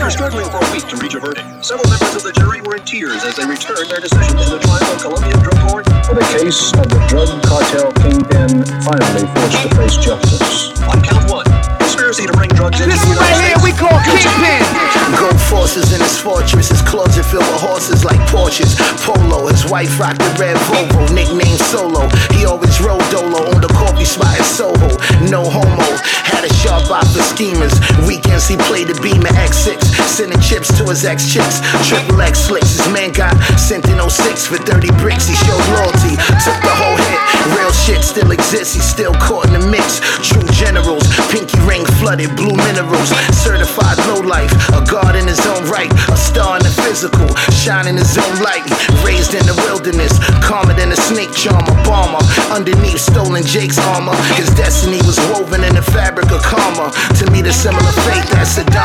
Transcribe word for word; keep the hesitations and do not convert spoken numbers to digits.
After struggling for a week to reach a verdict, several members of the jury were in tears as they returned their decision in the trial of Colombian drug lord. The case of the drug cartel kingpin finally forced to face justice. On count one, conspiracy to bring drugs into This the one right United here we States. call Kingpin. Gold forces in his fortress, his closet filled with horses like Porsches. Polo, his wife rocked the red Volvo, nicknamed Solo. He always rode Dolo on the coffee spot in Soho. No homo, had a sharp eye for schemers. Weekends he played the Beamer X six, sending chips to his ex-chicks. Triple X slicks, his man got sent in oh six for thirty bricks. He showed loyalty, took the whole hit. Real shit still exists, he's still caught in the mix. True generals, pinky ring flooded, blue minerals. Certified lowlife, a god in his own right. A star in the physical, shining his own light. Raised in the wilderness, calmer than a snake charmer. Bomber, underneath stolen Jake's armor. His destiny was woven in the fabric of karma. To me the similar fate that Saddam